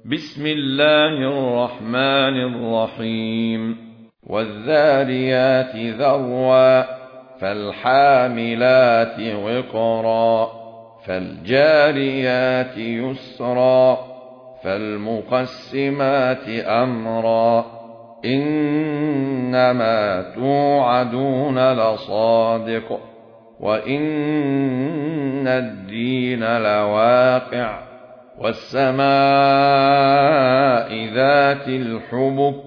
بسم الله الرحمن الرحيم والذاريات ذروا فالحاملات وقرا فالجاريات يسرا فالمقسمات أمرا إنما توعدون لصادق وإن الدين لواقع والسماء ذات الحبك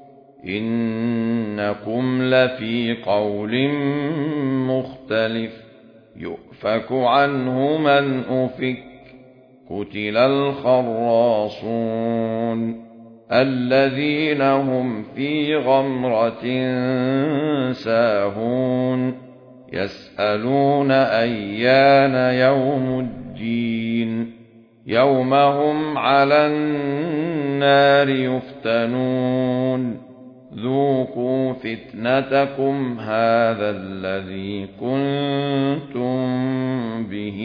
إنكم لفي قول مختلف يؤفك عنه من أفك قتل الخراصون الذين هم في غمرة ساهون يسألون أيان يوم الدين يوم هم على النار يفتنون ذوقوا فتنتكم هذا الذي كنتم به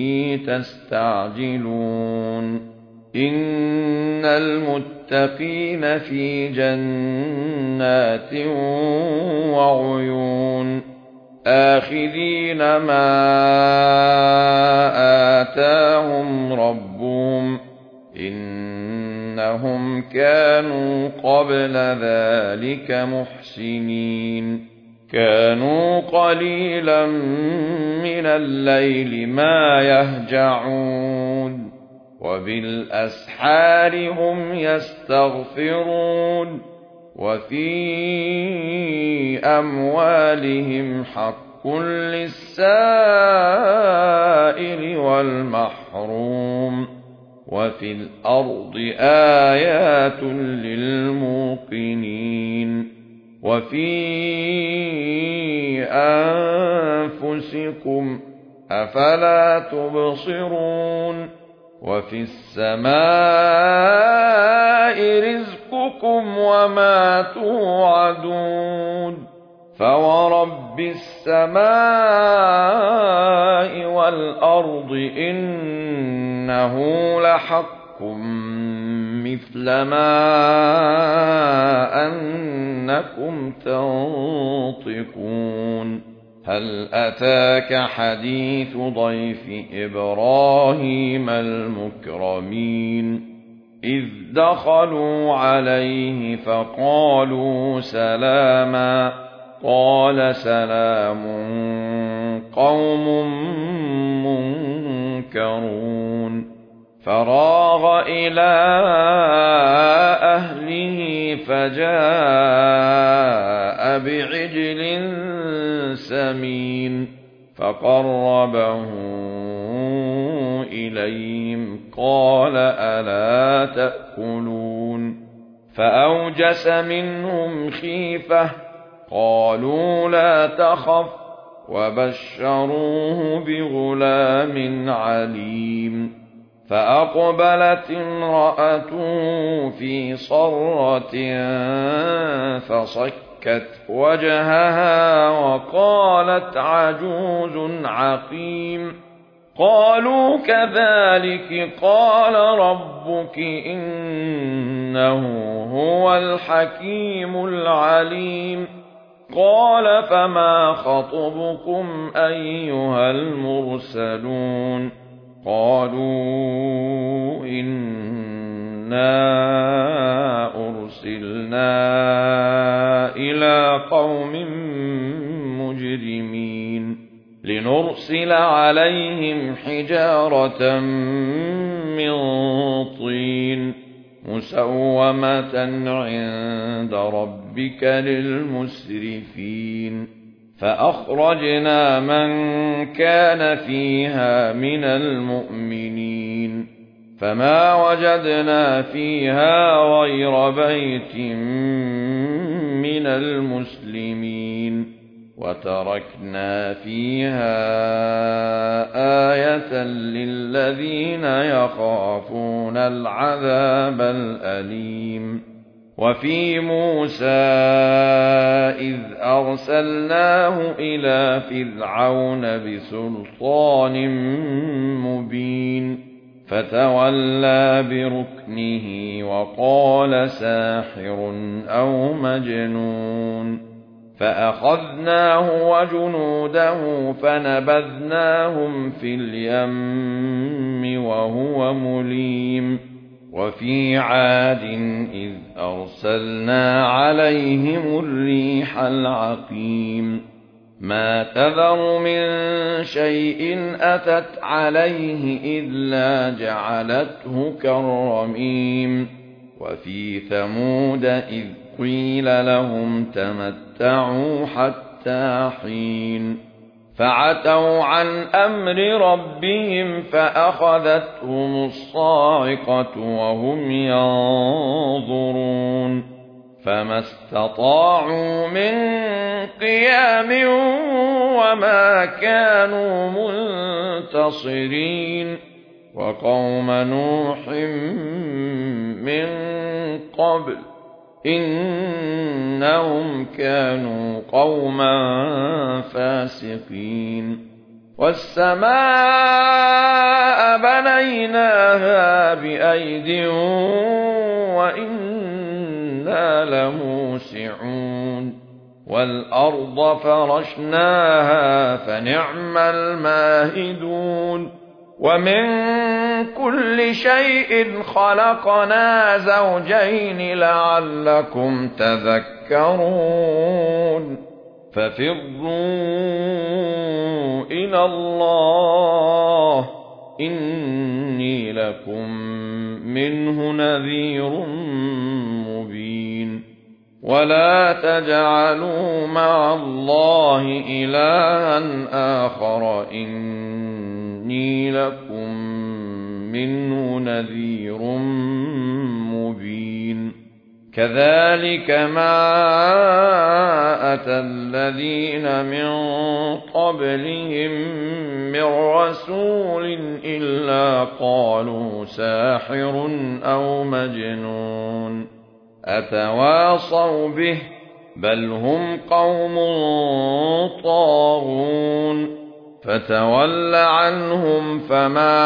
تستعجلون إن المتقين في جنات وعيون آخذين ما آتاهم ربهم إنهم كانوا قبل ذلك محسنين كانوا قليلا من الليل ما يهجعون وبالأسحار هم يستغفرون وفي أموالهم حق للسائل والمحروم وفي الأرض آيات للموقنين وفي أنفسكم أفلا تبصرون وفي السماء رزقكم وما توعدون فورب السماء والأرض إنه لحق مثل ما أنكم تنطقون هل أتاك حديث ضيف إبراهيم المكرمين إذ دخلوا عليه فقالوا سلاما قال سلام قوم منكرون فراغ إلى أهله فجاء بعجل سمين فقربه إليهم قال ألا تأكلون فأوجس منهم خيفة قالوا لا تخف وبشروه بغلام عليم فأقبلت امرأته في صرة فصكت وجهها وقالت عجوز عقيم قالوا كذلك قال ربك إنه هو الحكيم العليم قال فما خطبكم أيها المرسلون قالوا إنا أرسلنا إلى قوم مجرمين لنرسل عليهم حجارة من طين مسومة عند ربك للمسرفين فأخرجنا من كان فيها من المؤمنين فما وجدنا فيها غير بيت من المسلمين وتركنا فيها آية للذين يخافون العذاب الأليم وفي موسى إذ أرسلناه إلى فرعون بسلطان مبين فتولى بركنه وقال ساحر أو مجنون فأخذناه وجنوده فنبذناهم في اليم وهو مليم وفي عاد إذ أرسلنا عليهم الريح العقيم ما تذر من شيء أتت عليه إلا جعلته كالرميم وفي ثمود إذ قيل لهم تمتعوا حتى حين فعتوا عن أمر ربهم فأخذتهم الصاعقة وهم ينظرون فما استطاعوا من قيام وما كانوا منتصرين وقوم نوح من قبل إنهم كانوا قوما فاسقين والسماء بنيناها بأيد وإنا لموسعون والأرض فرشناها فنعم الماهدون ومن كل شيء خلقنا زوجين لعلكم تذكرون ففروا إلى الله إني لكم منه نذير مبين ولا تجعلوا مع الله إلها آخر إني لكم منه نذير مبين كذلك ما أتى الذين من قبلهم من رسول إلا قالوا ساحر أو مجنون أتواصوا به بل هم قوم طاغون فتول عنهم فما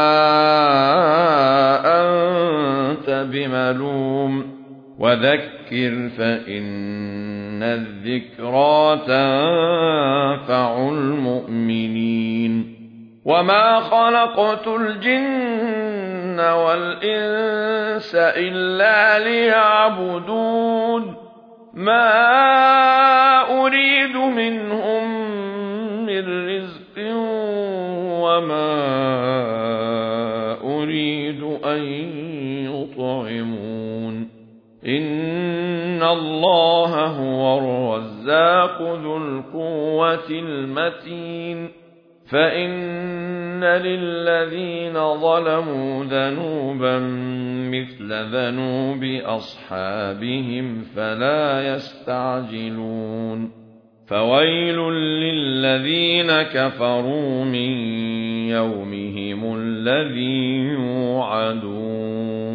أنت بملوم وذكر فإن الذكرى تنفع المؤمنين وما خلقت الجن والإنس إلا ليعبدون ما أريد منهم من رزق وما أريد أن يطعمون إن الله هو الرزاق ذو القوة المتين فإن للذين ظلموا ذنوبا مثل ذنوب أصحابهم فلا يستعجلون فويل للذين كفروا من يومهم الذي يوعدون